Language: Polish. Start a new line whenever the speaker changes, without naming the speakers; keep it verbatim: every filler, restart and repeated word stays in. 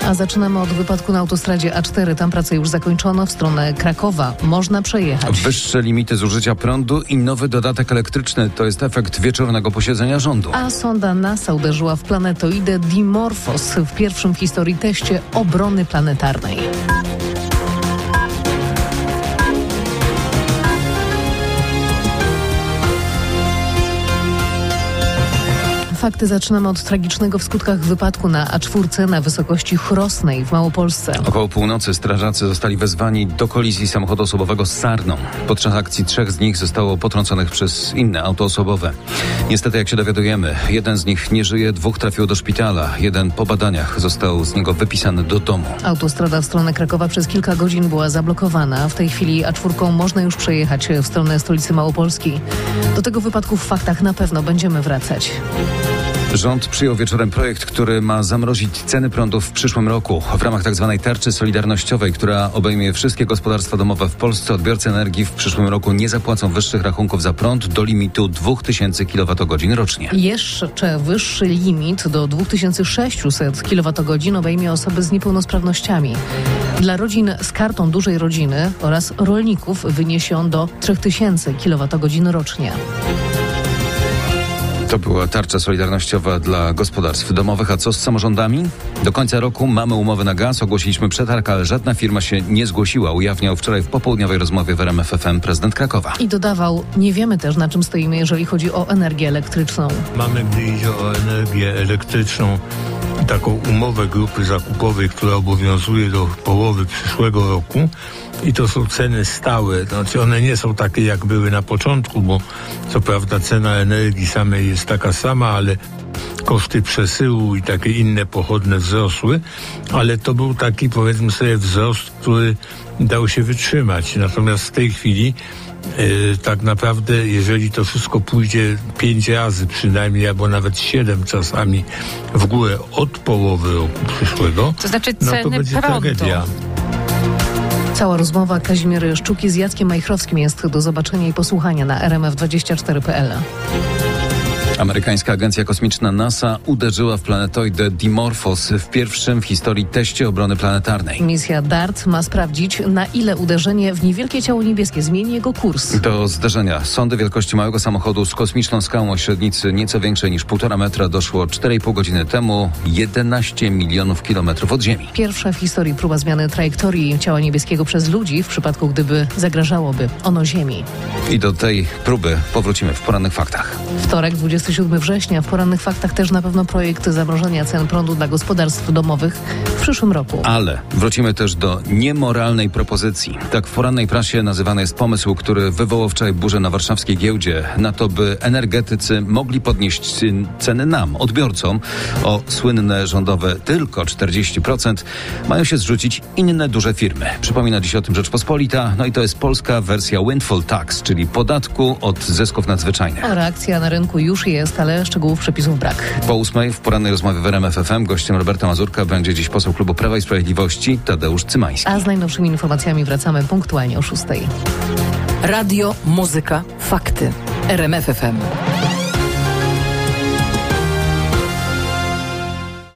A zaczynamy od wypadku na autostradzie A cztery. Tam pracę już zakończono. W stronę Krakowa można przejechać.
Wyższe limity zużycia prądu i nowy dodatek elektryczny to jest efekt wieczornego posiedzenia rządu.
A sonda NASA uderzyła w planetoidę Dimorphos w pierwszym w historii teście obrony planetarnej. Fakty zaczynamy od tragicznego w skutkach wypadku na A cztery na wysokości Chrosnej w Małopolsce.
Około północy strażacy zostali wezwani do kolizji samochodu osobowego z Sarną. Podczas akcji trzech z nich zostało potrąconych przez inne auto osobowe. Niestety, jak się dowiadujemy, jeden z nich nie żyje, dwóch trafiło do szpitala. Jeden po badaniach został z niego wypisany do domu.
Autostrada w stronę Krakowa przez kilka godzin była zablokowana. W tej chwili A cztery można już przejechać w stronę stolicy Małopolski. Do tego wypadku w faktach na pewno będziemy wracać.
Rząd przyjął wieczorem projekt, który ma zamrozić ceny prądu w przyszłym roku. W ramach tzw. tarczy solidarnościowej, która obejmie wszystkie gospodarstwa domowe w Polsce, odbiorcy energii w przyszłym roku nie zapłacą wyższych rachunków za prąd do limitu dwa tysiące kilowatogodzin rocznie.
Jeszcze wyższy limit do dwa tysiące sześćset kilowatogodzin obejmie osoby z niepełnosprawnościami. Dla rodzin z kartą dużej rodziny oraz rolników wyniesie on do trzy tysiące kilowatogodzin rocznie.
To była tarcza solidarnościowa dla gospodarstw domowych. A co z samorządami? Do końca roku mamy umowy na gaz. Ogłosiliśmy przetarg, ale żadna firma się nie zgłosiła. Ujawniał wczoraj w popołudniowej rozmowie w R M F F M prezydent Krakowa.
I dodawał, nie wiemy też, na czym stoimy, jeżeli chodzi o energię elektryczną.
Mamy, gdy idzie o energię elektryczną, taką umowę grupy zakupowej, która obowiązuje do połowy przyszłego roku. I to są ceny stałe, znaczy one nie są takie jak były na początku, bo co prawda cena energii samej jest taka sama, ale koszty przesyłu i takie inne pochodne wzrosły, ale to był taki, powiedzmy sobie, wzrost, który dał się wytrzymać. Natomiast w tej chwili Yy, tak naprawdę, jeżeli to wszystko pójdzie pięć razy przynajmniej, albo nawet siedem czasami w górę od połowy roku przyszłego,
to znaczy ceny
no to będzie
prądu.
tragedia.
Cała rozmowa Kazimiery Szczuki z Jackiem Majchrowskim jest do zobaczenia i posłuchania na R M F dwadzieścia cztery kropka p l.
Amerykańska agencja kosmiczna NASA uderzyła w planetoidę Dimorphos w pierwszym w historii teście obrony planetarnej.
Misja DART ma sprawdzić, na ile uderzenie w niewielkie ciało niebieskie zmieni jego kurs.
Do zderzenia sondy wielkości małego samochodu z kosmiczną skałą o średnicy nieco większej niż półtora metra doszło cztery i pół godziny temu, jedenaście milionów kilometrów od Ziemi.
Pierwsza w historii próba zmiany trajektorii ciała niebieskiego przez ludzi, w przypadku gdyby zagrażałoby ono Ziemi.
I do tej próby powrócimy w porannych faktach.
Wtorek, dwudziestego siódmego września. W porannych faktach też na pewno projekt zamrożenia cen prądu dla gospodarstw domowych w przyszłym roku.
Ale wrócimy też do niemoralnej propozycji. Tak w porannej prasie nazywany jest pomysł, który wywołał wczoraj burzę na warszawskiej giełdzie, na to, by energetycy mogli podnieść ceny nam, odbiorcom, o słynne rządowe tylko czterdzieści procent. Mają się zrzucić inne duże firmy. Przypomina dziś o tym Rzeczpospolita. No i to jest polska wersja windfall tax, czyli podatku od zysków nadzwyczajnych.
A reakcja na rynku już jest, ale szczegółów przepisów brak.
Po ósmej w porannej rozmowie w R M F F M gościem Roberta Mazurka będzie dziś poseł klubu Prawa i Sprawiedliwości Tadeusz Cymański.
A z najnowszymi informacjami wracamy punktualnie o szóstej.
Radio, muzyka, fakty. R M F F M.